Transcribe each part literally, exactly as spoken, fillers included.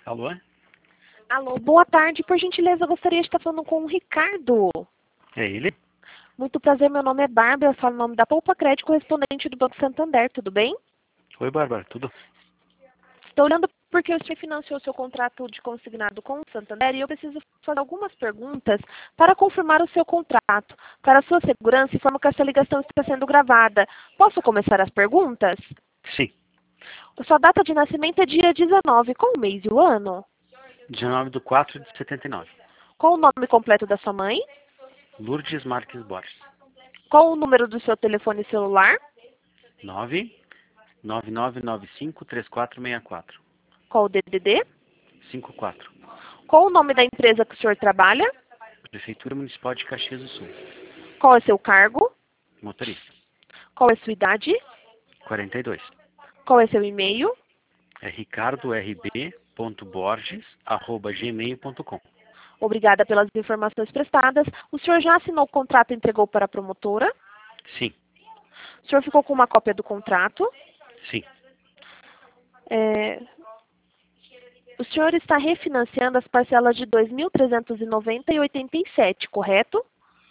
Alô? Alô, boa tarde. Por gentileza, eu gostaria de estar falando com o Ricardo. É ele? Muito prazer, meu nome é Bárbara, eu falo o nome da Poupa Crédito, correspondente do Banco Santander, tudo bem? Oi, Bárbara, tudo? Estou olhando porque o senhor financiou seu contrato de consignado com o Santander e eu preciso fazer algumas perguntas para confirmar o seu contrato. Para a sua segurança, informo que essa ligação está sendo gravada. Posso começar as perguntas? Sim. A sua data de nascimento é dia dezenove, qual o mês e o ano? dezenove de quatro de setenta e nove. Qual o nome completo da sua mãe? Lourdes Marques Borges. Qual o número do seu telefone celular? nove nove nove nove cinco três quatro seis quatro. Qual o D D D? cinco quatro. Qual o nome da empresa que o senhor trabalha? Prefeitura Municipal de Caxias do Sul. Qual é seu cargo? Motorista. Qual é sua idade? quarenta e dois. Qual é seu e-mail? É ricardo r b ponto borges arroba gmail ponto com. Obrigada pelas informações prestadas. O senhor já assinou o contrato e entregou para a promotora? Sim. O senhor ficou com uma cópia do contrato? Sim. É... O senhor está refinanciando as parcelas de dois mil trezentos e noventa reais e oitenta e sete centavos, correto?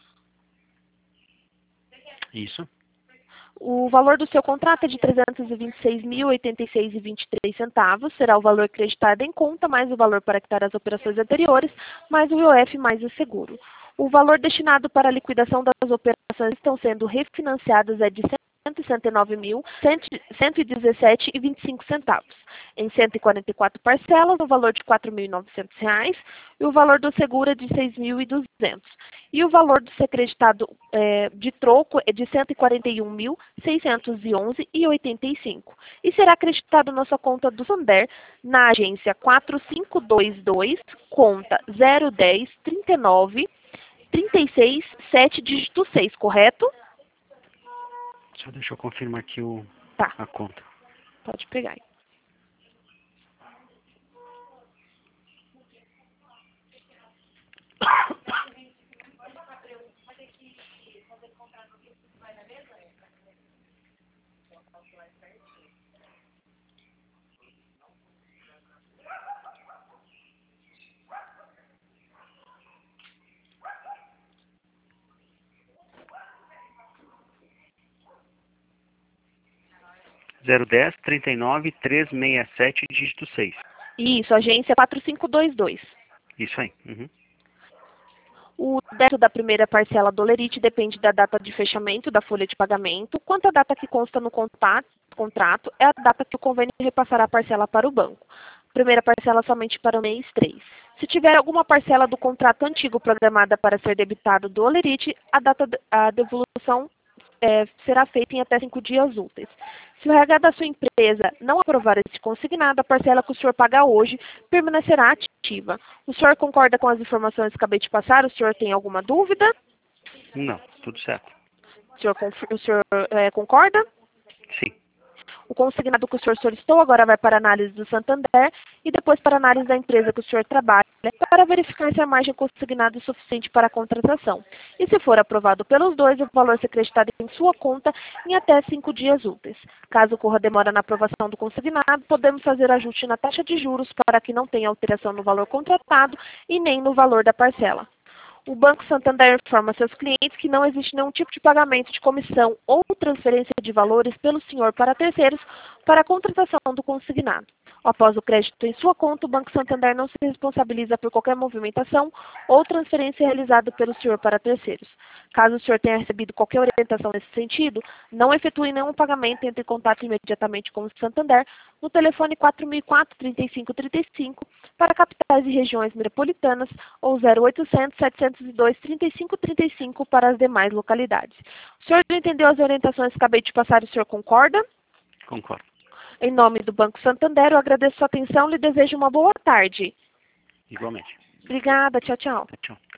Isso. O valor do seu contrato é de trezentos e vinte e seis mil, oitenta e seis reais e vinte e três centavos. Será o valor acreditado em conta, mais o valor para quitar as operações anteriores, mais o I O F, mais o seguro. O valor destinado para a liquidação das operações que estão sendo refinanciadas é de cento e sessenta e nove mil, cento e dezessete reais e vinte e cinco centavos. Em cento e quarenta e quatro parcelas, o valor de quatro mil e novecentos reais e o valor do seguro é de seis mil e duzentos. E o valor do ser acreditado é, de troco é de cento e quarenta e um mil, seiscentos e onze reais e oitenta e cinco. E será acreditado na sua conta do Santander, na agência quatro cinco dois dois, conta zero dez, trinta e nove, trinta e seis, sete, dígito seis, correto? Só deixa eu confirmar aqui o, Tá, a conta. pode pegar aí. zero dez, trinta e nove, trezentos e sessenta e sete, dígito seis. Isso, agência quatro cinco dois dois. Isso aí. Uhum. O débito da primeira parcela do Lerite depende da data de fechamento da folha de pagamento. Quanto à data que consta no contato, contrato, é a data que o convênio repassará a parcela para o banco. Primeira parcela somente para o mês três. Se tiver alguma parcela do contrato antigo programada para ser debitado do Lerite, a data a devolução é, será feita em até cinco dias úteis. Se o R H da sua empresa não aprovar esse consignado, a parcela que o senhor pagar hoje permanecerá ativa. O senhor concorda com as informações que acabei de passar? O senhor tem alguma dúvida? Não, tudo certo. O senhor, o senhor é, concorda? Sim. O consignado que o senhor solicitou agora vai para a análise do Santander e depois para a análise da empresa que o senhor trabalha, para verificar se a margem consignada é suficiente para a contratação. E se for aprovado pelos dois, o valor será acreditado em sua conta em até cinco dias úteis. Caso ocorra demora na aprovação do consignado, podemos fazer ajuste na taxa de juros para que não tenha alteração no valor contratado e nem no valor da parcela. O Banco Santander informa seus clientes que não existe nenhum tipo de pagamento de comissão ou transferência de valores pelo senhor para terceiros para a contratação do consignado. Após o crédito em sua conta, o Banco Santander não se responsabiliza por qualquer movimentação ou transferência realizada pelo senhor para terceiros. Caso o senhor tenha recebido qualquer orientação nesse sentido, não efetue nenhum pagamento e entre em contato imediatamente com o Santander no telefone quatro mil e quatro, trinta e cinco trinta e cinco para capitais e regiões metropolitanas ou zero oitocentos, setecentos e dois, trinta e cinco trinta e cinco para as demais localidades. O senhor entendeu as orientações que acabei de passar e o senhor concorda? Concordo. Em nome do Banco Santander, eu agradeço sua atenção e lhe desejo uma boa tarde. Igualmente. Obrigada, tchau, tchau. Tchau.